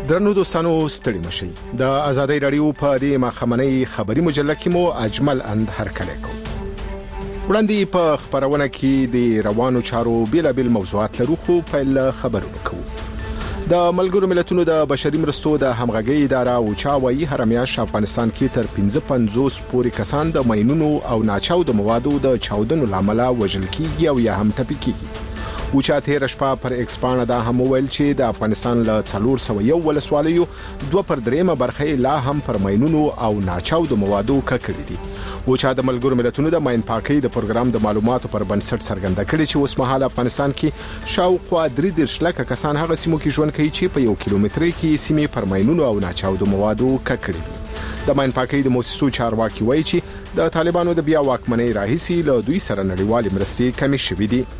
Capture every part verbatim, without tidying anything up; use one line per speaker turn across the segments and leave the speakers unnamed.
درنو دوستانو ستړي مشي د آزادۍ رادیو په دې ماخمنۍ خبري مجله کې مو اجمل اند هرکلی کوم. وړاندې په خبرونه کې د روانو چارو بیلابل موضوعات لرو خو په خبرونو کوو. د ملګرو ملتونو د بشري مرستو د همغږي اداره او چاوي هرمیاش افغانستان کې تر پنځه پنځوس پورې کسان د ماینونو او ناچاودو موادو د چاودنو لامل وژل کیږي او یا هم ټپي کیږي. وچا تیر شپه پر ایکسپان دا هم ویل چې د افغانستان له څلور سوه یو ولسوالیو دوه پر دریمه برخه لا هم پر ماینونو او ناچاودو موادو ککړې دي. وچا د ملګرو ملتونو د ماین پاکۍ د پروګرام د معلوماتو پر بنسټ څرګنده کړې چې اوس مهال افغانستان کې شاوخوا درې دېرش لکه کسان هغه سیمو کې ژوند کوي چې په یو کیلومتري کې سیمې پر ماینونو او ناچاودو موادو ککړې دي. د ماین پاکۍ د مؤسسو چارواکي وایي چې د طالبانو د بیا واکمنۍ راهیسي له دوی سره نړیوال مرستې کمې شوې دي.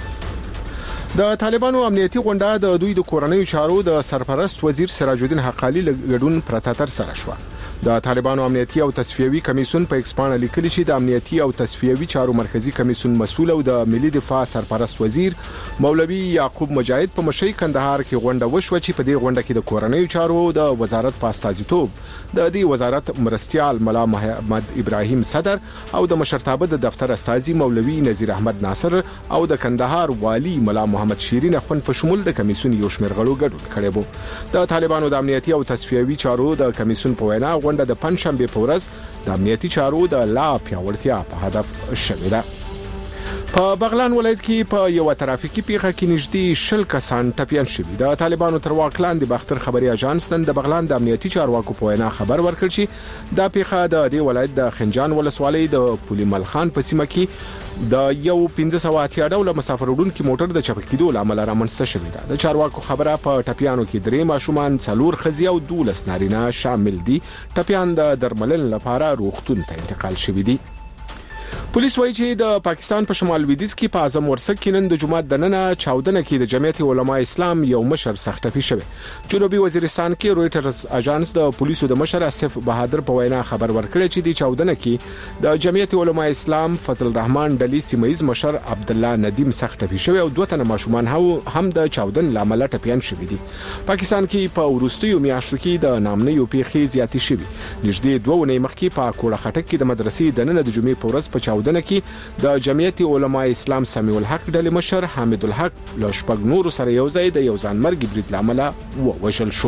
د طالبانو امنیتي غونډه د دوی د کورنیو چارو د سرپرست وزیر سراج الدین حقانی لګډون پرتاتر سره شو. د طالبانو امنیتي او تصفیوي کمیسیون په ایکسپان لیکلي چې د امنیتي او تصفیوي چارو مرکزی کمیسیون مسؤل او د ملي دفاع سرپرست وزیر مولوي یعقوب مجاهد په مشي کندهار کې غونډه وشو چې په دې غونډه کې د کورنیو چارو د وزارت په استازیتوب د دې وزارت مرستيال ملا محمد ابراهیم صدر او د مشرتابه د دفتر استازي مولوي نذیر احمد ناصر او د کندهار والی ملا محمد شیرین اخوند په شمول د کمیسیون یو شمېر غړو ګډون کړي وو. د طالبانو د امنیتي او تصفیوي چارو د کمیسیون په وینا غونډه د پنځشنبه په ورځ د امنیتي چارو د لا پیاوړتیا په هدف شوې ده. په بغلان ولایت کې په یو ترافیکي پیښه کې نږدې شل کسان ټپیان شوي. د طالبانو تر واک لاندې باختر خبري اژانس نن د بغلان د امنیتي چارواکو په وینا خبر ورکړ چې دا پیښه د دې ولایت د خنجان ولسوالۍ د پولی ملخان په سیمه کې د یو پنځه سوه اتیا ډوله مسافر وړونکي موټر د چپه کېدو لامل رامنځته شوې ده. د چارواکو خبره په ټپیانو کې درې ماشومان څلور ښځې او دولس نارینه شامل دي. ټپیان د درملنې لپاره روغتون ته انتقال شوي دي. پولیس وایي چې د پاکستان په شمال لویدیځ کې په اعظم ورسک کې نن د جمعې د ننه چاودنه کې د جمعیت علماء اسلام یو مشر سخت ټپي شوی. جنوبي وزیرستان کې رويټرز اژانس د پولیسو د مشر اسف بهادر په وینا خبر ورکړی چې د چاودنه کې د جمعیت علماء اسلام فضل الرحمن ډلی سیمایز مشر عبد الله ندیم سخت ټپي شوی او دوه تنه ماشومان هم د چاودن لامل ټپيان شوی دي. پاکستان کې په ورستیو میاشتو کې د نامنیو پیښې زیاتې شوي. نږدې دوه ونې مخکې په کوړه خټک کې د مدرسې د نن د جمعې په ورځ په چاودنه کې د جمعیت علماء اسلام سمیع الحق ډلې مشر حامد الحق له شپږ نورو سره یو ځای د یو ځانمرګي برید لامل ووژل شو.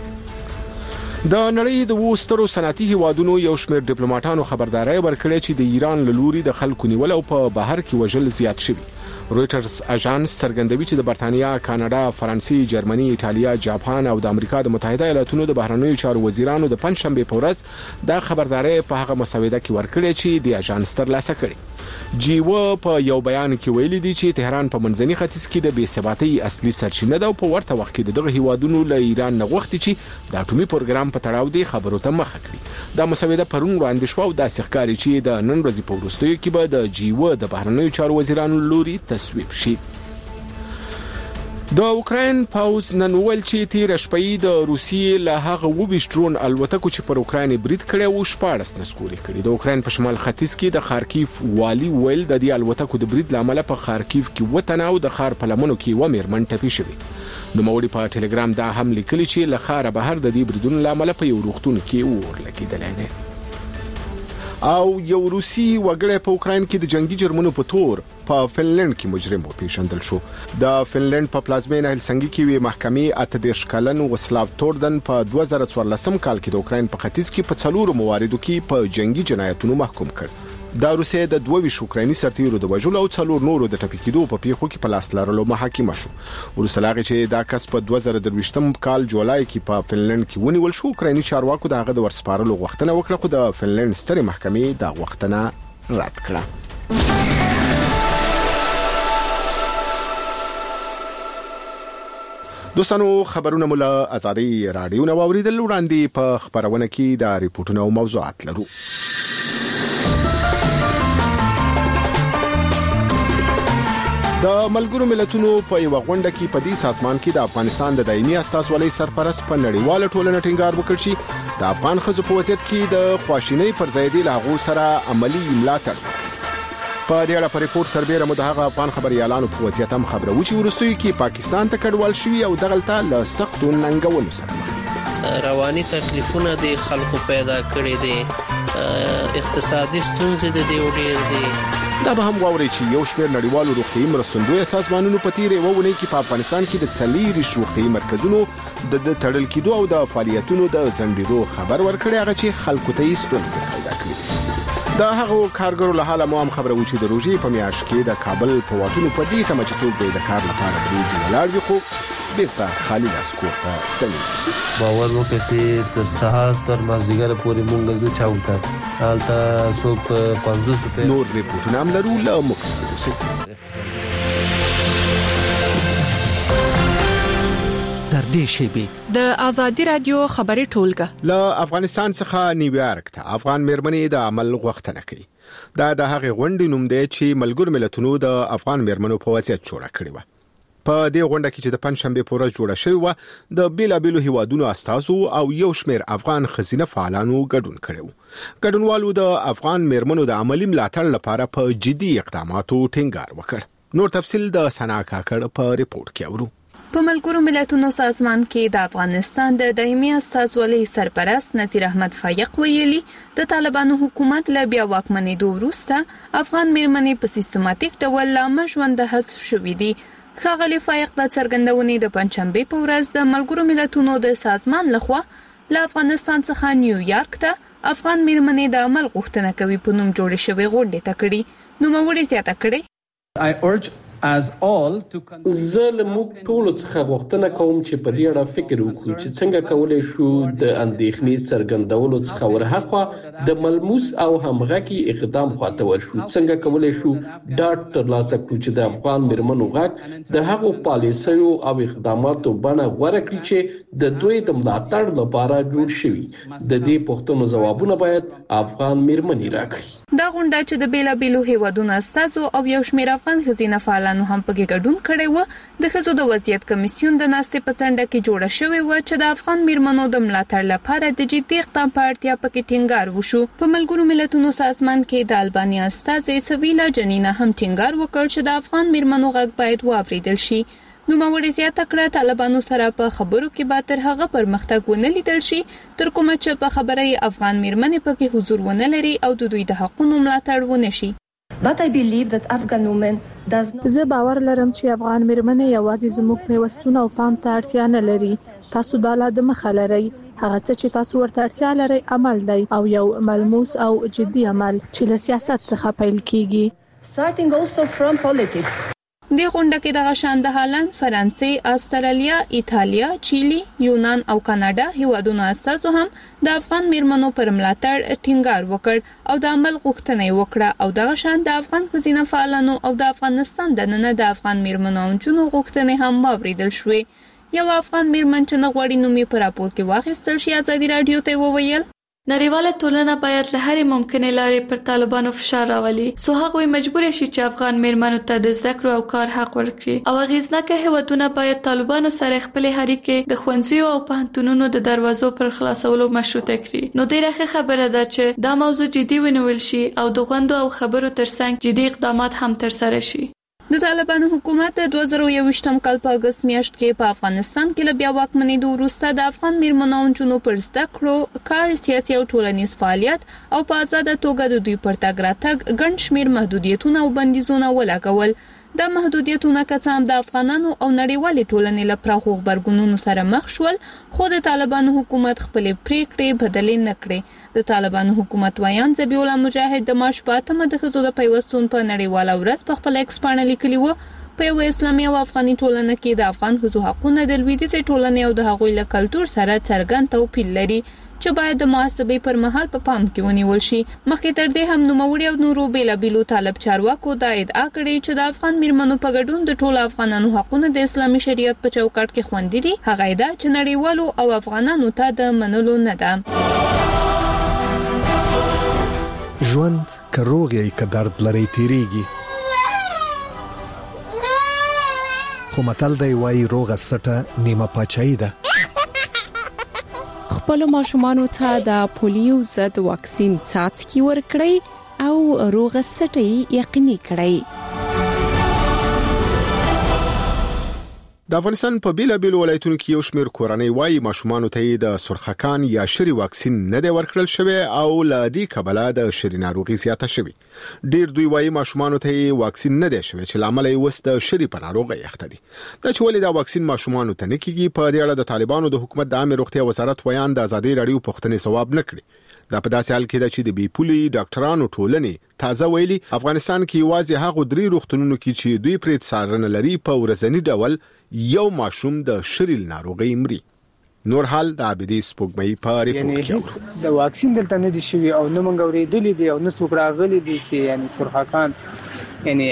د نړۍ د وسترو صنعتي هیوادونو یو شمېر ډیپلوماټانو خبرداري ورکړې چې د ایران له لوري د خلکو نیول او په بهر کې وژل زیات شوي. رويټرز اژانس څرګندوي چې د برتانیا، کاناډا، فرانسې، جرمني، ایټالیا، جاپان او د امریکا د متحده ایالاتونو د بهرنیو چارو وزیرانو د پنځشنبه په ورځ دا خبرداري په هغه مسوده کې ورکړې چې د اژانس ترلاسه کړي. جیو په یو بیان کې ویلي دي چې تهران په منځني ختیځ کې د بې ثباتۍ اصلي سرچینه ده او په ورته وخت کې دغه هیوادونو له ایران نه غوښتي چې د اټومي پروګرام په تړاو دي خبرو ته مخه کړي. دا مسوده پرون وړاندې شو او د ښکاری چې د نن ورځې په وروستیو کې به د جیو د بهرنیو چارو وزیرانو لوري تصویب شي. د اوکراین پاوز نن ویل چې تیر شپې د روسیې له هغه وبیشت ډرون الوتکو چې پر اوکراین برید کړی و شپاړس نسکوري کړي. د اوکراین په شمال ختیځ کې د خارکیف والی ویل د دې الوتکو د برید لامل په خارکیف کې وطن او د خار په لمنو کې و میرمن ټپي شوی. نو موري په ټلګرام دا هم لیکلي چې له خار بهر د دې بریدونو لامل په یو روغتون کې ورلګیدل دي. او یو روسي وګړی په اوکراین کې د جنگي جرمونو په تور په فنلند کې مجرم وپیژندل شو. د فنلند په پلازمینه هلسنګي کې وی محکمې اته دېرش کلن وسلاو تورډن په دوه زره څوارلسم کال کې د اوکراین په ختیځ کې په څلورو مواردو کې په جنگي جنایتونو محکوم کړ. دا روسیه د دوه ویشت اوکرایني سرتیرو د وژلو او څلور نورو د ټپي کېدو په پیښو کې په لاس لرلو محاکمه شو. وروسته لا چې دا کس په دوه زره درویشتم کال جولای کې په فنلند کې ونیول شو. اوکرایني چارواکو د هغه د ورسپارلو غوښتنه وکړه خو د فنلند سترې محکمې دا غوښتنه رد کړه. دوستانو خبرونه مولا آزادۍ رادیو نو اوریدل. وړاندې په خبرونه کې د ریپورتونو او موضوعات لرو. د ملګرو ملتونو په یو غونډه کې په دې سازمان کې د افغانستان د دایمي استازولۍ سرپرست په نړیواله ټولنه ټینګار وکړ چې د افغان ښځو په وضعیت کې د خواشینۍ پر ځای د لاغو سره عملی ملاتړ. په دې اړه په ریپورت سربېره مو د هغه افغان خبريالانو په وضعیت هم خبره و چې ورستوي کې پاکستان ته کډوال شوي او دغلته له سختو ننګونو سره مخ دي.
رواني تکلیفونه د خلکو پیدا کړي دي، اقتصادي ستونزې د دې ډېر دي.
دا به هم غواړي چې یو شمېر نړیوالو روغتیايي مرستندویه سازمانونو په تیرې وونه کې په افغانستان کې د څلېرویشت روغتیايي مرکزونو د تړل کېدو او د فعالیتونو د ځنډېدو خبر ورکړي، هغه چې خلکو ته یې ستونزې پیدا کړي. دا هغه کارګرو له حاله مو هم خبره و چې د روژې په میاشت کې د کابل په وادونو په دې تمه چې څوک به د کار لپاره بریځي ولاړ وي، خو بیرته خالي لاس کور ته ستنېږي.
باور وکړئ چې تر سهار تر مازدیګره پورې مونږ ځو چاو ته هلته څوک پنځوس روپۍ.
نور ریپورټونه هم لرو، له موږ سره اوسئ.
تر دې شیبې د آزادي رادیو خبري ټولګه
له افغانستان څخه نیویارک ته افغان میرمنې د عمل غوښتنه کوي. دا د هغې غونډې نوم دی چې ملګرو ملتونو د افغان میرمنو په وضعیت جوړه کړې وه. په دې غونډه کې چې د پنځشنبه په ورځ جوړه شوې وه، د بیلابیلو هیوادونو استازو او یو شمېر افغان ښځینه فعالانو ګډون کړی و. ګډونوالو د افغان میرمنو د عملی ملاتړ لپاره په جدي اقداماتو ټینګار وکړ. نور تفصیل د ثنا کاکړ په ریپورت کې اورو.
په ملګرو ملتونو سازمان کې د افغانستان د دایمي استازولۍ سرپرست نصیر احمد فایق ویلي، د طالبانو حکومت له بیا واکمنېدو وروسته افغان میرمنې په سیستماتیک ډول له ژوند حذف شوې دي. ښاغلي فایق د څرګندونې د پنځشنبې په ورځ د ملګرو ملتونو د سازمان لخوا له افغانستان څخه نیویارک ته افغان میرمنې د عمل غوښتنه کوي په نوم جوړې شوې غونډې ته کړي. نوموړې زیاته کړې،
I urge as all to
زه له موږ ټولو څخه غوښتنه کوم چې په دې اړه فکر وکړو چې څنګه کولای شو د اندېښنې څرګندولو څخه ورهاخوا د ملموس او همغږي اقدام خواته ورشو. څنګه کولای شو ډاډ ترلاسه کړو چې د افغان میرمنو غږ د هغو پالیسیو او اقداماتو بڼه غوره کړي چې د دوی د ملاتړ لپاره جوړ شوي. د دې پوښتنو ځوابونه باید افغان میرمنې راکړي.
دا غونډه چې د بیلابیلو هیوادونو استازو او یو شمېر افغان ښځینه فعالانو هم پکې ګډون کړی و، د ښځو د وضعیت کمیسیون د ناستې په څنډه کې جوړه شوې و چې د افغان میرمنو د ملاتړ لپاره د جدي اقدام په اړتیا پکې ټینګار وشو. په ملګرو ملتونو سازمان کې د البانیا استازې سویلا جنینا هم ټینګار وکړ چې د افغان میرمنو غږ باید واوریدل شي. نوموړې زیاته کړه، طالبانو سره په خبرو کې به تر هغه پرمختګ ونه لیدل شي تر کومه چې په خبره یې افغان میرمنې پکې حضور ونه لري او د دوی د حقونو ملاتړ ونه شي.
But I believe that Afghan women does not.
زه باور لرم چې افغان میرمنې یوازې زموږ پیوستون او پام ته اړتیا نه لري. تاسو دا لا د مخه لرئ. هغه څه چې تاسو ورته اړتیا لرئ عمل دی او یو ملموس او جدي عمل چې له سیاست څخه پیل کیږي.
Starting also from politics.
د غونډه کې د غشان د هالند، فرانسې، استرالیا، ایتالیا، چیلی، یونان او کاناډا هیوادونو استازو هم د افغان میرمنو پر ملاتړ ټینګار وکړ او د عمل غوښتنه وکړه او د غشان د افغان ښځینه فعالانو او د افغانستان د نن د افغان میرمنو او نجونو غوښتنې هم واوریدل شوې. یو افغان میرمن چې نغوړی نومي پر راپور کې واخیستل شي ازادي رادیو ته وویل،
نړیواله ټولنه باید له هرې ممکنې لارې پر طالبانو فشار راولي څو هغوی مجبور شي چې افغان میرمنو ته د زده کړو او کار حق ورکړي او اغیزناکه هیوادونه باید طالبانو سره خپل اړیکې د ښوونځیو او پوهنتونونو د دروازو پر خلاصولو مشروطه کړي. نو ډیره ښه خبره ده چې دا موضوع جدي ونیول شي او د غونډو او خبرو ترڅنګ جدي اقدامات هم ترسره شي.
د طالبانو حکومت د دوه زره یوویشتم کال په اگست میاشت کې په افغانستان کې له بیا واکمنېدو وروسته د افغان میرمنو او نجونو پر زده کړو، کار، سیاسي او ټولنیز فعالیت او په آزاده توګه د دوی پر تګ راتګ ګڼ شمېر محدودیتونه او بندیزونه ولګول. دا محدودیتونه که څه هم د افغانانو او نړیوالې ټولنې له پراخو غبرګونونو سره مخ شول، خو د طالبانو حکومت خپلې پریکړې بدلې نه کړې. د طالبانو حکومت ویان ذبیح الله مجاهد د مارچ په اتمه د ښځو د پیوستون په نړیواله ورځ په خپل ایکس پاڼه لیکلي و، په یو اسلامي او افغاني ټولنه کې د افغان ښځو حقونه د لویدیځې ټولنې او د هغوی له کلتور سره څرګند توپیر لري چې باید د محاسبې پر مهال په پا پام کې ونیول شي. مخکې تر دې هم نوموړي او نورو بیلابیلو طالب چارواکو دا ادعا کړې چې د افغان میرمنو په ګډون د ټولو افغانانو حقونه د اسلامي شریعت په چوکاټ کې خوندي دي. هغه ادعا چې نړیوالو او افغانانو ته د منلو نه ده.
ژوند که روغ یې که درد لري تیریږي، خو متل دی وایي روغه سټه نیمه پاچاهي ده.
خپل ماشومانو ته د پولیو ضد واکسین څاڅکي ورکړئ او روغه سټه یقیني کړئ.
د افغانستان په بیلابیل ولایتونو کې یو شمېر کورنۍ وايي ماشومان ته د سرخکان یا شری واکسین نه دی ورکړل شوی او ل دې کبله د شری ناروغي زیاته شوی. ډیر دوی وايي ماشومان ته واکسین نه دی شوی چې لامل یې وست د شری په ناروغي اخته دي. دا چې ولې دا واکسین ماشومان ته نه کیږي په دې اړه د طالبانو د حکومت د عامه روغتیا وزارت ویان د ازادي رادیو پښتنې ځواب نکړي. دا په داسې حال کې ده چې د بیپولي ډاکټرانو ټولنې تازه ویلي افغانستان کې یوازې هغه درې روغتونونو کې چې دوی پرې څارنه لري په ورځنی ډول یو ماشوم د شریل ناروغي مري. نور حال د عابدي سپوږمۍ په ریپورت کې
د واکسین دلته نه دي شوی او نه مونږ اورېدلې دي او نه څوک راغلي دي چې یعنی سرخکان یعنی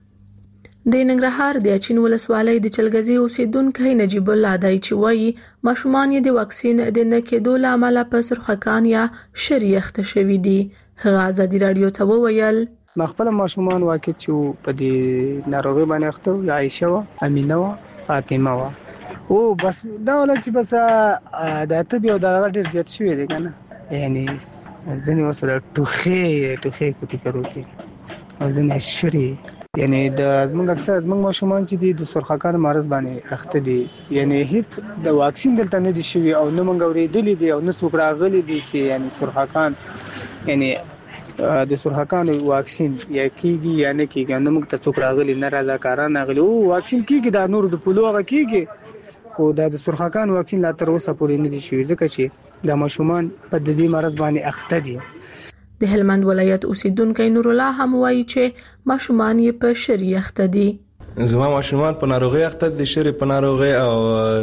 د ننګرهار د اچین ولسوالۍ د چلګزي اوسیدونکو نجیب الله دای چې وایي ماشومان یې د واکسین د نه کېدو لامل په سرخکان یا شریخت شوی دي. هغه ازادي رادیو ته وویل
مخبل ماشومان واکې چې په دې ناروغي باندې اخته یا عائشه و امینه و فاطمه و او بس دا ولې چې بس د اتبیو دا ډیر زیات شوی دی کنه یعنی ځنې وسره ټوخه ټوخه کو فکر وکي او ځنې شری یعنی د زمونږ اکثر زمونږ ماشومان چې د سرخکان مرض باندې اخته دي یعنی هیڅ د واکسین دلته نه دي شوی او نه مونږ اورېدلې دي او نه څوک راغلي دي چې یعنی سرخکان یعنی د سرخکان واکسین یا کیږي یا نه کیږي نو موږ ته څوک راغلي نه راځکاران غلي او واکسین کیږي د نور د پلوغه کیږي خو د سرخکان واکسین لا تر اوسه پورې نه دي شوی ځکه چې د ماشومان په دې مرض باندې اخته دي.
د هلمند ولایت اوسیدونکو نور الله هم وایي چې ماشومان یې په شری اخته دي.
زما ماشومان په ناروغي اخته دي شری په ناروغي او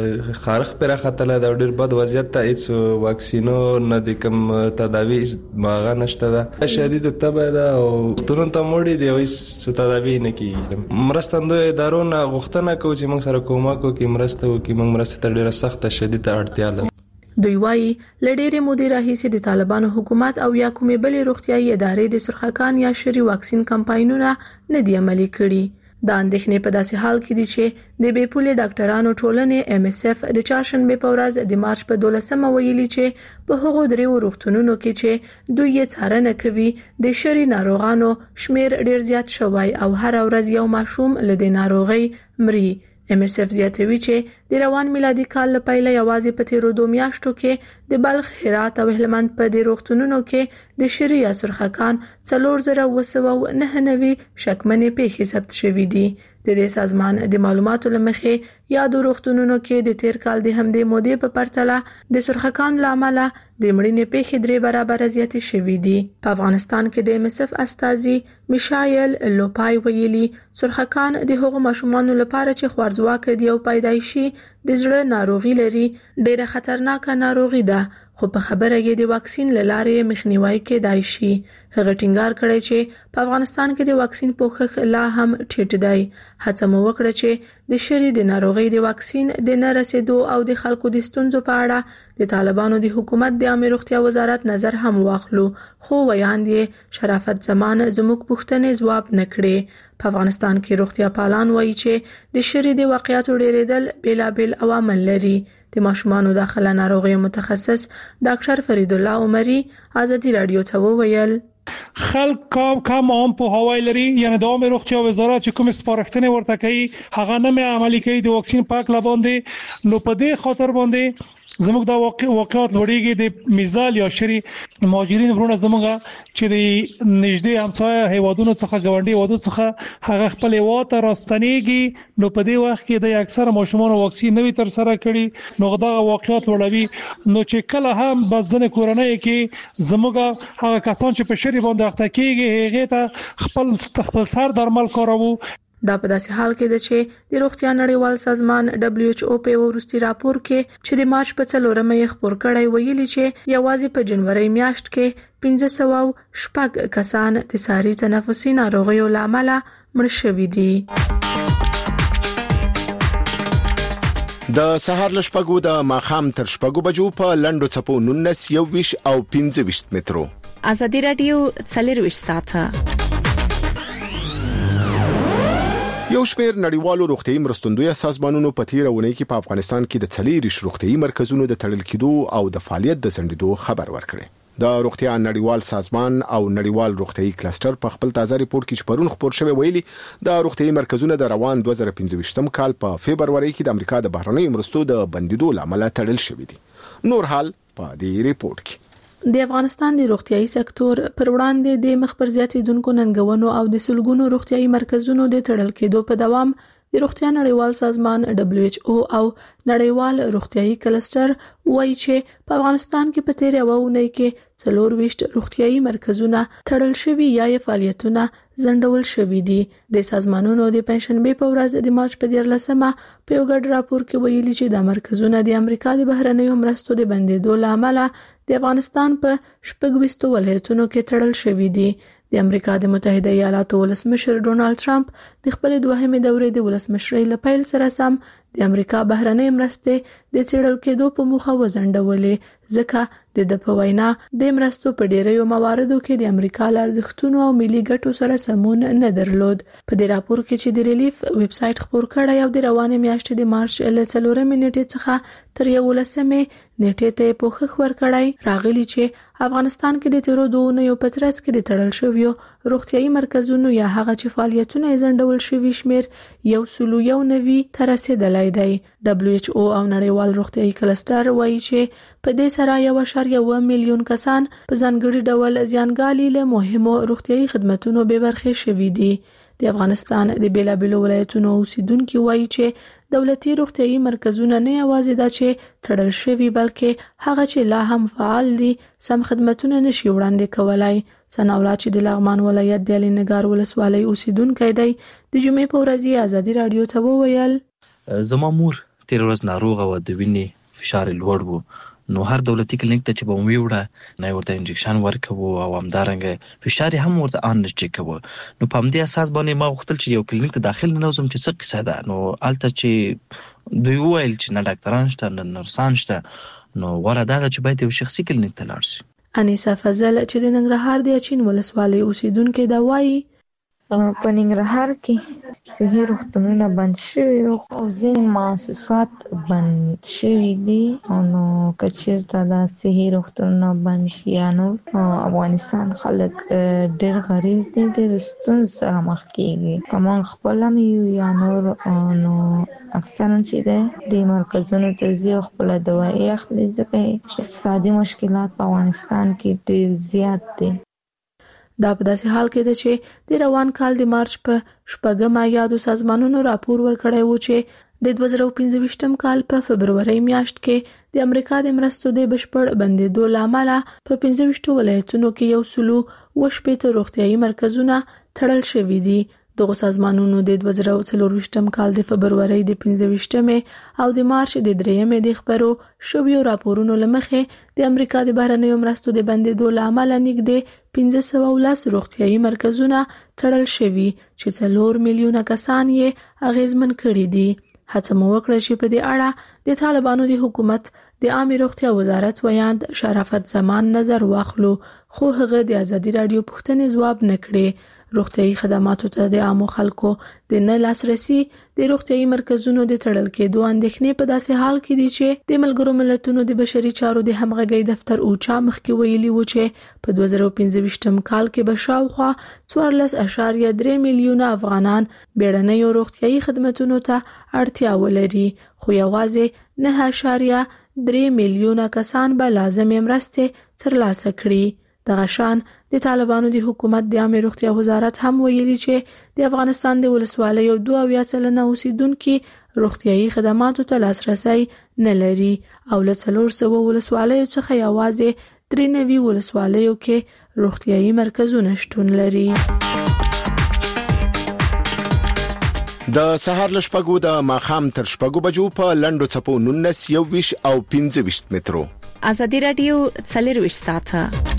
خارخ پر اخته له ډیر بد وضعیت ته هیڅ واکسینو نه د کوم تداوی ماغه نشته ده شدید تبه ده او ترون ته موړي دی هیڅ تداوی نه کیږي. مرستندوی ادارونه غوښتنه کوي چې موږ سره کومک وکړي مرسته وکړي موږ مرسته ته ډیره سخت شدید اړتیا لرو.
دوی وايي لډېرې مودې راهیسې د طالبانو حکومت او یا کومې بلې روغتيایي ادارې د سرخکان یا شری واکسین کمپاینونه نه دی عملي کړي. دا اندېښنې په داسې حال کې دي چې د بیپولي ډاکټرانو ټولنې ایم اس اف د چهارشنبه په ورځ د مارچ په دولسمه ویلي چې په هغو درې روغتونونو کې چې دوی یې څارنه کوي د شری ناروغانو شمیر ډیر زیات شوی او هر ورځ یو ماشوم له دې ناروغي مري. ایم اس اف زیاتوي چې د روان میلادي کال لپاره یوازې په تیرو دوه میاشتو کې د بلخ، هرات او هلمند په دې روغتونونو کې د شری یا سرخکان څلور زره وسو نه نوي شکمنې پیښې ثبت شوې دي. د دې سازمان د معلوماتو لمخې یادو روغتونونو کې د تیر کال د همدې مودې په پرتله د سرخکان لامل د مړینې پیښې درې برابر زیاتې شوې دي. په افغانستان کې د ایم اس اف استازي میشایل لوپای ویلي سرخکان د هغو ماشومانو لپاره چې خوارځواک دي او پیدایشي د زړه ناروغي لري ډیره خطرناکه ناروغي ده خو په خبره کې د واکسین لاره مخنیوي کېدای شي. هغه ټینګار کړی چې په افغانستان کې د واکسین پوښښ لا هم ټیټ دی. هڅه مو وکړه چې د شری د ناروغي د واکسین د نه رسیدو او د خلکو د ستونزو په اړه د طالبانو د حکومت د عامه روغتیا وزارت نظر هم واخلو خو ویاند یې شرافت زمان زموږ پوښتنې ځواب نکړي. په افغانستان کې روغتیا پالان وایي چې د شری د واقعیتو ډیرېدل بیلابیل عوامل لري. د ماشومانو داخله ناروغي متخصص ډاکټر فرید الله عمري ازادي رادیو ته وویل
خلک کم کم عام په هوای لري یعنی د عامه روغتیا وزارت چې کوم سپارښتنې ورته کوي هغه نه عملي کوي د واکسین پاک لباندې نو په دې خاطر باندې زموږ د واقع واقعات لوړیږي د میزال یا شری مهاجرین ورونه زموږ چې د نږدې همسایه هیوادونو څخه ګاونډي هیوادونو څخه هغه خپل هیواد ته راستنیږي نو په دې وخت کې د اکثره ماشومان واکسین نوي تر سره کړي نو دا واقعات لوړوي نو چې کله هم بزنه کورنۍ کې زموږ هغه کسان چې په شری باندې اخته کیږي هغه ته خپل خپل سر درمل کاروي.
دا په داسې حال کې ده چې د روغتیا نړیوال سازمان دبليو ایچ او په ورستي راپور کې چې د مارچ په څلورمه یې خبر کړی ویلي چې یوازې په جنوري میاشت کې پنځه سوه شپږ کسان د ساري تنفسي ناروغیو لامل مړ شوي دي.
د سهار لشپګو د ماخام تر شپګو بجو په لندو چپو نونس یو ویش او پنځه ویش مترو.
ازادي رادیو څلور ویش ساعته.
یو شمېر نړیوالو روغتيایي مرستندوی سازمانونو په تیر ونه کې په افغانستان کې د څلېریش روغتيایي مرکزونو د تړل کېدو او د فعالیت د ځنډېدو خبر ورکړي. د روغتیا نړیوال سازمان او نړیوال روغتيایي کلستر په خپل تازه ریپورت کې پرون خبر شوی ویلي د روغتيایي مرکزونو د روان دوه زره پنځه کال په فبرवरी کې د امریکا د بهرنۍ مرستو د بندیدو لامل تړل شوی دي. نور حال په دې ریپورت کې
د افغانستان د روغتيایي سکتور پر وړاندې د مخبر زیاتیدونکو ننګونو او د سلګونو روغتيایي مرکزونو د تړل کېدو په دوام د روغتیا نړیوال سازمان دبليو ایچ او او نړیوال روغتيایي کلستر وایي چې په افغانستان کې په تیر یو اونۍ کې څلور ویشت روغتيایي مرکزونه تړل شوي یا یې فعالیتونه ځنډول شوي دي. د سازمانونو د پنځشنبه په ورځ د مارچ په دیارلسمه په یو ګډ راپور کې ویلي چې د مرکزونه د امریکا د بهرنیو مرستو د بندیدو لامل د افغانستان په شپږ ویشت ولایتونو کې تړل شوي دي. د امریکا د متحده ایالاتو ولسمشر ډونالد ټرمپ د خپل دوهمې دورې د ولسمشرۍ لپاره سره سم د امریکا بهرنۍ مرستې د چړل کېدو په موخه وزندولې ځکه د د په وینا د مرستو په ډیرو مواردو کې د امریکا لارښتونو او ملي ګټو سره سمون نه درلود. په دې راپور کې چې د ریلیف ویب سټ خبر کړی او د روانې میاشتې د مارچ ل څلورمې نیټې څخه تر یولسمې نیټې ته پوښښ ورکړی راغلی چې افغانستان کې د تیرو دوه اونیو په ترڅ کې د تړل شویو روغتيایي مرکزونو یا هغه چې فعالیتونه یې ځنډول شوي شمیر یو سلو یو نوي تر رسیدلی دی. دبليو ایچ او او نړیوال روغتيایي کلستر وایي چې په دې سره یو اشاریه اووه میلیون کسان په ځانګړي ډول زیانګالي له مهمو روغتيایي خدماتو به برخه شوي دي. د افغانستان د بیلابیلو ولایتونو اوسیدونکو وایي چې دولتي روغتيایي مرکزونه نه یوازې د چې تړل شوي بلکې هغه چې لا هم فعال دي سم خدماتونه نشي وړاندې کولای. سناولا چې د لغمان ولایت د علي نګار ولسوالۍ اوسیدونکو دی د جمعې په ورځ ازادي رادیو ته وویل
زما مور تیر ورځ ناروغه و د وینې فشار لوړ وو نو هر دولتي کلینیک ته چې به ویوړه نه ورته انجکشن ورکوو او همدارنګه فشار هم ورته ان چک کوو. نو په همدې اساس باندې ما غوښتل چې یو کلینیک ته داخل نه وزم چې څه قصه ده. نو الته چې دوی ویل چې نه ډاکټران شته نه نرسان شته نو ورته دا چې باید یو شخصي کلینیک ته لاړ شي.
انیسه فضل چې د ننګرهار د اچین ولسوالۍ اوسیدونکو دا وایي
په ننګرهار کې صحي روغتونونه بند شوي او ځینې مؤسسات بند شوي دي نو که چېرته دا صحي روغتونونه بند شي یا نو افغانستان خلک ډېر غریب دي ډېر ستونزو سره مخ کېږي که موږ خپله هم یو یا نور نو اکثرا چې دی د مرکزونو ته ځي او خپله دوایي اخلي ځکه اقتصادي مشکلات په افغانستان کې ډېر زیات دي.
دا په داسې حال کې ده چې د روان کال د مارچ په شپږمه یادو سازمانونو راپور ورکړی و چې د دوه زره پنځه کال په فبرवरी میاشت کې د امریکا د مرستو د بشپړ بندیدو لامل په پنځه ویشت ولایتونو کې یو سلو وشپېته روغتيایي مرکزونه تړل شوي دي. دغه سازمانونو د دوه زره څلور کال د فبرवरी د پنځه ویشتمې او د مارچ د دریمې د خبرو شویو راپورونو لمخې د امریکا د بهرنیو مرستو د بندیدو لامل نږدې پنځه سوه ولس روغتيایي مرکزونه تړل شوي چې څلور میلیونه کسان یې اغیزمن کړي دي. هڅه مو وکړه چې په دې اړه د طالبانو د حکومت د عامه روغتیا وزارت ویاند شرافت زمان نظر واخلو خو هغه د ازادي رادیو پوښتنې ځواب نکړي. روغتيایي خدماتو ته د عامو خلکو د نه لاسرسي د روغتيایي مرکزونو د تړل کېدو اندېښنې په داسې حال کې دي چې د ملګرو ملتونو د بشري چارو د همغږۍ دفتر اوچا مخکې ویلي و چې په دوه زره پنځه کال کې به شاوخوا څوارلس اعشاریه درې میلیونه افغانان بیړنیو روغتيایي خدماتو ته اړتیا ولري خو یوازې نه اعشاریه درې میلیونه کسان به لازمې مرستې ترلاسه کړي. دغه شان د طالبانو د حکومت د عامه روغتیا وزارت هم ویلي چې د افغانستان د ولسوالیو دوه اویا سلنه اوسیدونکو روغتيایي خدماتو ته لاسرسي نه لري او له څلور سوه ولسوالیو څخه یوازې درې نوي ولسوالیو کې روغتيایي مرکزونه شتون لري.
د سهار له شپږو د ماښام تر شپږو بجو په لنډو څپو نولس یوویشت او پنځه ویشت مترو.
ازادي رادیو څلرویشت ساعته.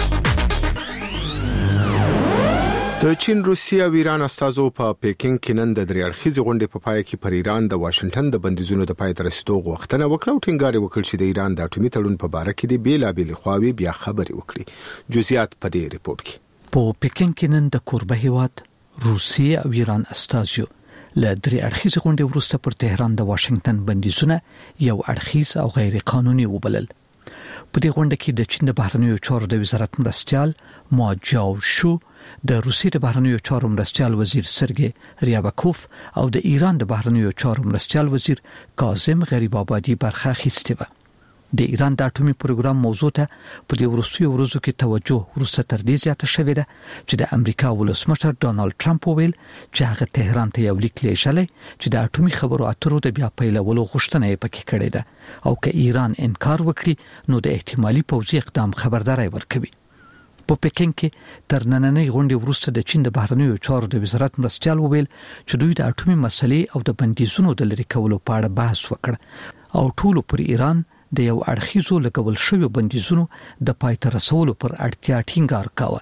د چین، روسیې او ایران استازو په پیکینګ کې نن د درې اړخیزې غونډې په پای کې پر ایران د واشنگټن د بندیزونو د پای ته رسیدو غوښتنه وکړه او ټینګار وکړ چې د ایران د اټومي تړون په اړه کې د بیلابېل خواوې بیا خبرې وکړي. جزئیات په دې ریپورت کې.
په پیکینګ کې نن د کوربه هیواد روسیې او ایران استازو له درې اړخیزې غونډې وروسته پر تهران د واشنگټن بندیزونه یو اړخیز او غیر قانوني وبلل. په دې غونډه کې د چین د بهرنیو چارو د وزارت مرستيال ما جاو شو، د روسیې د بهرنیو چارو مرستيال وزیر سرګي ریابکوف او د ایران د بهرنیو چارو مرستيال وزیر کاظم غریب آبادی برخه اخیسته و. د ایران د اټومي پروګرام موضوع ته په دې وروستیو ورځو کې توجه ورسته تر دې زیاته شوې ده چې د امریکا ولسمشر ډونالد ټرمپ وویل چې هغه تهران ته یو لیک لیږلی چې د اټومي خبرو اترو د بیا پیلولو غوښتنه یې پکې کړې ده او که ایران انکار وکړي نو د احتمالي پوځي اقدام خبرداري ورکوي. په پکین کې تر نننۍ غونډې وروسته د چین د بهرنیو چارو د وزارت مرستيال وویل چې دوی د اټومي مسلې او د بندیزونو د لرې کولو په اړه بحث وکړ او ټول پر ایران د یو اړخیزو لګول شوی بندیزونو د پایته رسولو پر اړتیا ټینګار کاوه.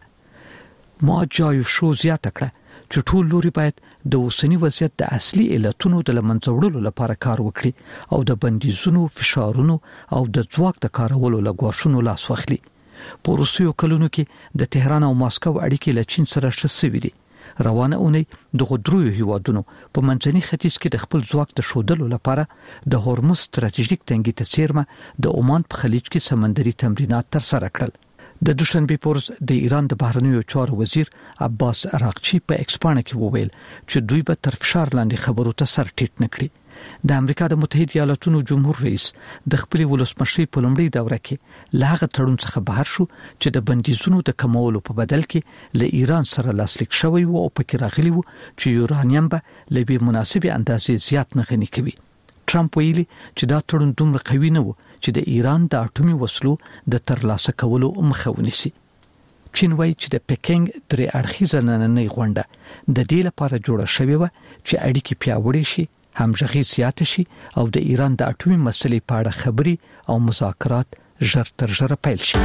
ما جایو شو زیاته کړه چې ټول لوري باید د اوسنی وضعیت د اصلي علتونو د لمنځه وړلو لپاره کار وکړي او د بندیزونو، فشارونو او د ځواک د کارولو لګوښونو لاس واخلي. په روسیو کلونو کې د تهران او ماسکو اړیکې له چین سره ښه شوې دي. روانه اونۍ د غدرویو هیوادونو په منځني ختیځ کې د خپل ځواک د شودلو لپاره د هورمز ستراتیژیک تنګي ته څیرمه د عمان په خلیج کې سمندري تمرینات تر سره کړل. د دوشنبه پورز د ایران د بهرنیو چارو وزیر عباس عراقچی په ایکسپانه کې وویل چې دوی به تر فشار لاندې خبرو ته سر ټیټ نکړي. د امریکا د متحده ایالاتونو جمهور رئیس د خپل ولسمشي په لومړي دوره کې لاغه تړون څخه بهر شو چې د بندیزونو د کمولو په بدل کې له ایران سره لاسلیک شوی و او پکې راغلی و چې یورانیم به له به مناسبه اندازې زیات نه غني کوي. ټرمپ ویلي چې دا تړون دومره قوي نه و چې د ایران د اټومي وسلو د ترلاسه کولو مخه ونیسي. چین وایي چې د پکینګ درې اړخیزه نننۍ غونډه د دې لپاره جوړه شوې و چې اړیکې پیاوړې شي، همغږي زیات شي او د ایران د اټومي مسلې په اړه خبري او مذاکرات ژر تر ژره پیل شي.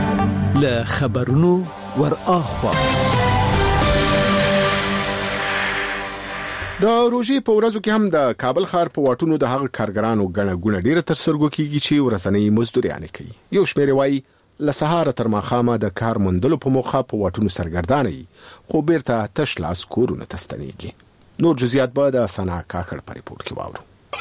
له خبرونو ور اخوا د روزي په ورځو کې هم د کابل ښار په واټونو د هغه کارګرانو غنه غونه ډیره تر سرګو کیږي چې ورځنی مزدوري کوي. یو شمېر وایي له سهار تر ماښامه د کار مندلو په موخه په واټونو سرګرداني خو بیرته تش لاس کورونه تستنیږي. نور جزئیات به د سنا کاکړ په ریپورت کې واورو.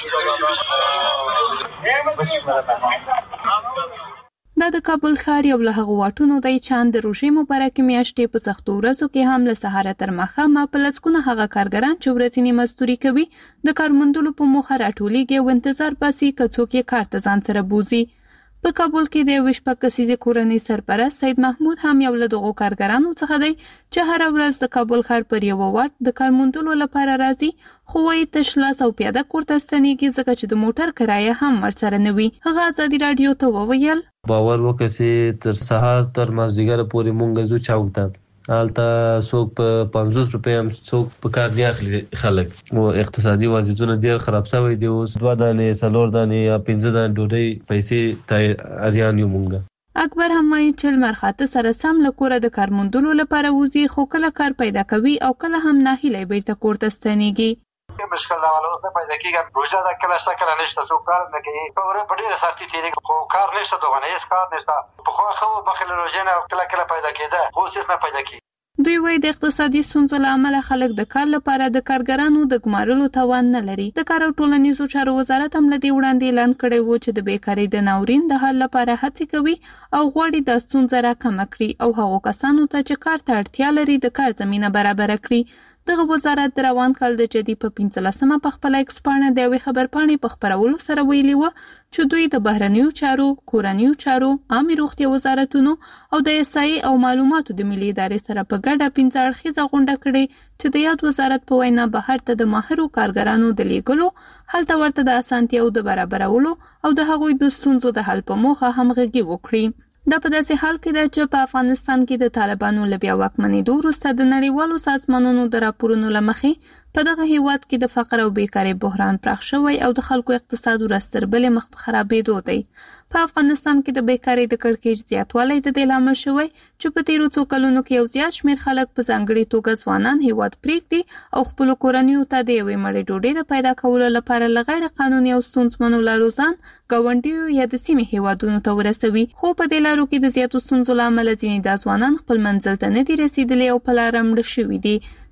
دا د کابل ښار یو له هغو واټونو دی چې د روژې مبارکې میاشتې په سختو ورځو کې هم له سهاره تر ماښامه په لسګونه هغه کارګران چې ورځنی مزدوري کوي د کار موندلو په موخه راټولیږي او انتظار باسي که څوک یې کار ته ځان سره بوزي. په کابل کې د یوې شپږ کسیزې کورنۍ سرپرست سید محمود هم یو له دغو کارګرانو څخه دی چې هره ورځ د کابل ښار پر یوه واټ د کار موندلو لپاره راځي، خو وایي تش لاس او پیاده کور ته ستنېږي ځکه چې د موټر کرایه هم ورسره نه وي. هغه ازادي راډیو ته وویل
باور وکړئ تر سهار تر مازدیګر پورې مونږ زو چاوته حالته څوک په پنځوس روپۍ هم څوک په کار نه اخلي. خلک او اقتصادي وضعیتونه ډېر خراب شوی دی. اوس دوه دانې څلور دانې یا پنځه دانې ډوډۍ پیسې ته اریان یو مونږ.
اکبر هم وایي چې مرخاته سره سم له کوره د کار موندلو لپاره وځي، خو کله کار پیدا کوي او کله هم ناهیلی بیرته کور ته ستنېږي.
مشکل دا ولا اوس پیدا کیږي روزه دا کله شکل نشته څو کار نه کوي په ور په ډیره سختي تیریږي خو کار نشته دوه نه هیڅ کار نشته په خو خو مخله روزه نه کله کله پیدا کیده خو هیڅ نه پیدا کی.
دوی وایي د اقتصادي ستونزو له امله خلک د کار لپاره د کارګرانو د ګمارلو توان نه لري. د کار او ټولنیزو چارو وزارت هم له دې وړاندې اعلان کړی و چې د بیکارۍ د ناورین د حل لپاره هڅې کوي او غواړي دا ستونزه راکمه کړي او هغو کسانو ته چې کار ته اړتیا لري د کار زمینه برابره کړي. دغه وزارت د روان کال د جدي په پنځلسمه په خپل ایکس پاڼه د یوې خبرپاڼې په خپرولو سره ویلي و چې دوی د بهرنیو چارو، کورنیو چارو، عامه روغتیا وزارتونو او د اس ای او معلوماتو د ملي ادارې سره په ګډه پنځه اړخیزه غونډه کړې چې د یاد وزارت په وینا بهر ته د ماهرو کارګرانو د لیږلو، هلته ورته د اسانتیاو د برابرولو او د هغوی د ستونزو د حل په موخه همغږي وکړي. دا په داسې حال کې ده چې په افغانستان کې د طالبانو له بیا واکمنېدو وروسته د نړیوالو سازمانونو د راپورونو له مخې په دغه هیواد کې د فقر او بیکارۍ بحران پراخ شوی او د خلکو اقتصاد ورځ تر بلې مخ په خرابېدو دی. په افغانستان کې د بیکارۍ د کړکېچ زیاتوالی د دې لامل شوی چې په تیرو څو کلونو کې یو زیات شمېر خلک په ځانګړې توګه ځوانان هیواد پرېږدي او خپلو کورنیو ته د یوې مړۍ ډوډۍ د پیدا کولو لپاره له غیر قانوني او ستونزمنو لارو ځان ګاونډیو یا د سیمې هیوادونو ته ورسوي. خو په دې لارو کې د زیاتو ستونزو له امله ځینې دا ځوانان خپل منزل ته نه دي رسېدلي او په لاره مړه شوي دي.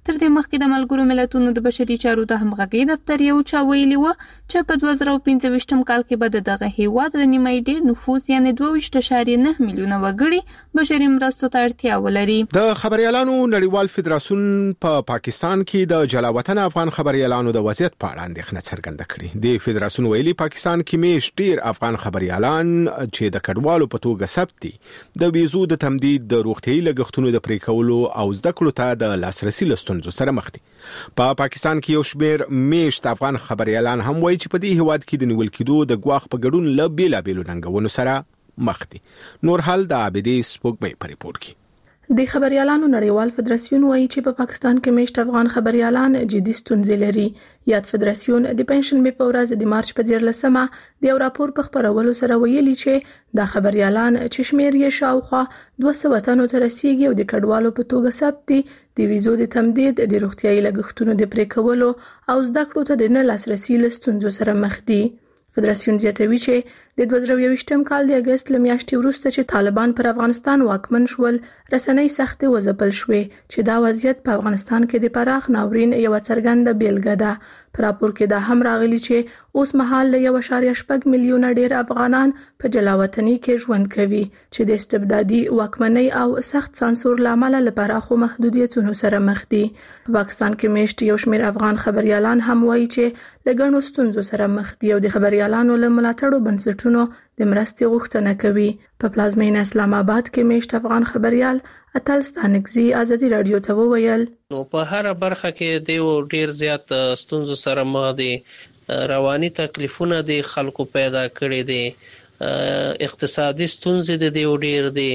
تر دې مخکې د ملګرو ملتونو د بشري چارو د همغږي دفتر یو چا ویلي و چې په دوه زره پنځه ویشتم کال کې به دغه هیواد له نیمه ډېر نفوس یعنی دوه ویشت اعشاریه نه میلیونه وګړي بشري مرستو ته اړتیا ولري.
د خبريالانو نړیوال فدراسیون په پا پاکستان کې د جلاوطن افغان خبريالانو د وضعیت په اړه اندېښنه څرګنده کړې. د فدراسیون ویلي پاکستان کې میش ډیر افغان خبريالان چې د کډوالو په توګه ثبت دي د ویزو د تمدید د روغتيایي لګښتونو د پریکولو او زده کړو ته د لاسرسي لستونزو سره مخ دي. په پا پاکستان کې یو شمېر میشت افغان خبريالان هم وایي چې په دې هیواد کې د نیول کېدو د ګواښ په ګډون له بیلابېلو ننګونو سره مخ دي. نور حال د عابدې سپوږمۍ په ریپورت کې.
د خبريالانو نړیوال فدراسیون وایي چې په پاکستان کې میشت افغان خبريالان جدي ستونزې لري. یاد فدراسیون د پنځشنبه په ورځ د مارچ په دیارلسمه د یو راپور په خبرولو سره ویلي چې د خبريالان چې شمېر یې شاوخوا دوه سوه تنو ته رسیدي او د کډوالو په توګه ثبت دي د ویزو د تمدید د روغتيایي لګښتونو د پریکولو او زده کړو ته د نه لاسرسي لستونزو سره مخ دي. فدراسیون زیاتوي چې د دوه زره یوویشتم کال د اگست له میاشتې وروسته چې طالبان پر افغانستان واکمن شول رسنۍ سختي وځپل شوې چې دا وضعیت په افغانستان کې د پراخ ناورین یو څرګنده بیلګه ده. په راپور کې دا هم راغلي چې اوس مهال له یو اشاریه شپږ میلیونه ډیر افغانان په جلاوطنۍ کې ژوند کوي چې د استبدادي واکمنۍ او سخت سانسور لامل لپاره خو محدودیتونو سره مخ دي. په پاکستان کې میشت یو شمېر افغان خبريالان هم وایي چې لګڼو ستونزو سره مخ دي او د خبريالانو له ملاتړو بنسټونو د مرستې غوښتنه کوي. په پلازمینه اسلام آباد کې میشت افغان خبريال اتل ستانکزي ازادي رادیو ته وویل
نو په هر برخه کې د ډیر زیات ستونزو سره مخ دي. رواني تکلیفونه د خلکو پیدا کړي دي. اقتصادي ستونزې د ډیر دي.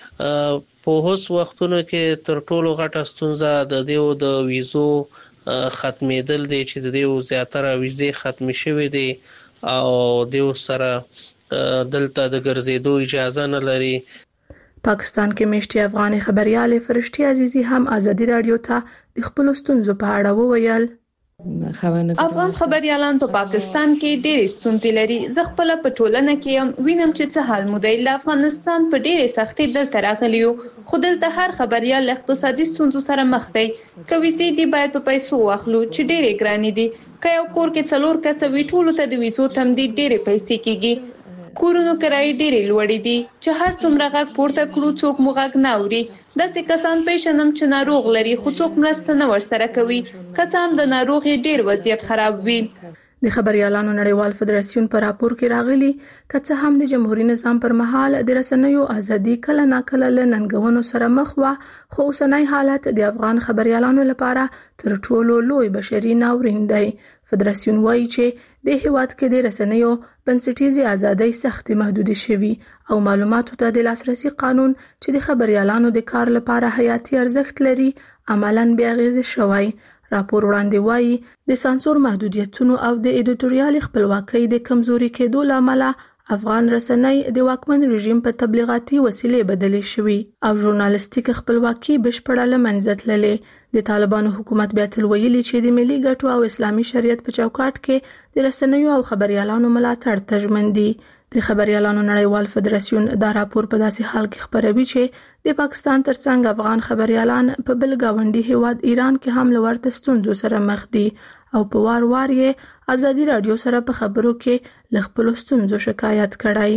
په اوس وختونو کې تر ټولو غټه ستونزه د دیو د ویزو ختمېدل دي چې د دیو زیاتره ویزې ختمې شوې دي او دیو سره دلته د ګرځېدو اجازه نه لري.
پاکستان کې میشتي افغاني خبريال فرشتي عزیزي هم ازادي رادیو ته د خپل ستونزو په اړه وویل
افغان خبريالان په پاکستان کې ډېر ستونزې لري. زه خپل په ټولنه کې هم وینم چې څه حال مودې له افغانستان په ډېرې سختۍ دلته راغلیو خو دلته هر خبريال اقتصادي ستونزو سره مخ دی. کوي دي باید په پیسو واخلو چې ډېرې ګرانې دي. که یو کور کې څلور کسه وي ټولو ته د ویزو تمدید ډېرې پیسې کیږي. کورونو کرایې ډېرې لوړې دي چې هر څومره غږ پورته کړو څوک مو غږ نه اوري. داسې کسان پیژنم چې ناروغ لري خو څوک مرسته نه ورسره کوي که څه هم د ناروغۍ ډېر وضعیت خراب وي.
د خبريالانو نړیوال فدراسیون په راپور کې راغلي که څه هم د جمهوریت نظام پر مهال د رسنیو ازادي کله ناکله له ننګونو سره مخ و خو اوسنۍ حالت د افغان خبريالانو لپاره تر ټولو لوی بشري ناورین دی. فدراسیون وایي چې د هیواد کې د رسنیو بنسټیزي ازادۍ سخت محدودې شوي او معلوماتو ته د لاسرسي قانون چې د خبريالانو د کار لپاره حیاتي ارزښت لري عملاً بې اغیزه شوی. راپور وړاندې وایي د سانسور محدودیتونو او د ایډیټوریال خپلواکۍ د کمزوري کېدو لامل افغان رسنۍ د واکمن رژیم په تبلیغاتي وسیلې بدلې شوي او ژورنالیستیک خپلواکي بشپړه له منځه تللې. د طالبانو حکومت بیا تل ویلي چې د ملي ګټو او اسلامي شریعت په چوکاټ کې د رسنیو او خبريالانو ملاتړ تضمین دي. د خبريالانو نړیوال فدراسیون دا راپور په داسې حال کې خبروي چې د پاکستان ترڅنګ افغان خبريالان په بل گاونډي هیواد ایران کې هم لورته ستونزو سره مخ دي او په وار وار یې ازادي رادیو سره په خبرو کې ل خپل ستونزو شکایت کړای.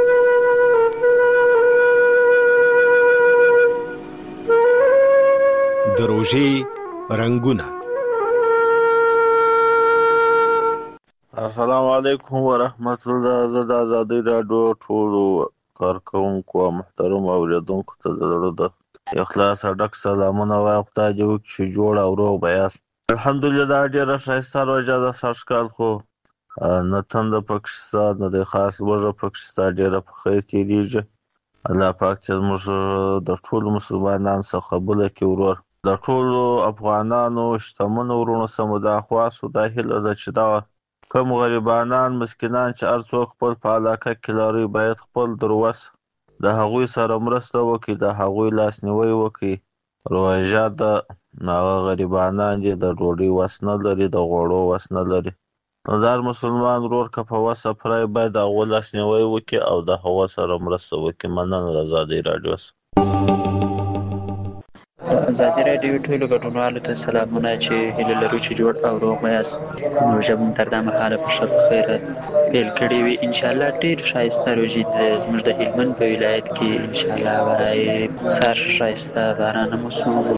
د روژې رنگونه.
السلام علیکم ورحمت الله. زه د ازادي رادیو ټولو کارکونکو او محترم اوریدونکو ته د زړه د اخلاص ډک سلامونه وایم. خدای دې وکړي چې جوړ او روغ به یاست. الحمدلله ډېره ښایسته روژه ده. سږکال خو نه تنده پکې شته نه د خاص لوږه پکې شته. ډېره په خیر تېرېږي. الله پاک چې زموږ د ټولو مسلمانانو څخه قبوله کړي. ورور د ټولو افغانانو شتمنو ورونو سره مو دا خواست دا هیله ده چې دا کوم غریبانان مسکینان چې هر څوک خپل په علاقه کې لري باید خپل دروس د هغوی سره مرسته وکړي، د هغوی لاسنیوی وکړي. روژه ده هغه غریبانان دي د ډوډۍ وس نه لري، د غوړو وس نه لري. نو دا مسلمان ورور که په وسه پرای باید د هغو لاسنیوی وکړي او د هغو سره مرسته وکړي. مننه. ازادي راډیو.
ازادي راډیو ټولو ګډونوالو ته سلامونه چې هیله لرو چې جوړ او روغ یاست. روژه مون تر دا مهاله په ښه په خیرات پیل کړې وي. ان شاء الله ډېر ښایسته روژې د زموږ د هلمند په ولایت کې ان شاء الله برای سار ښایسته باران هم وشو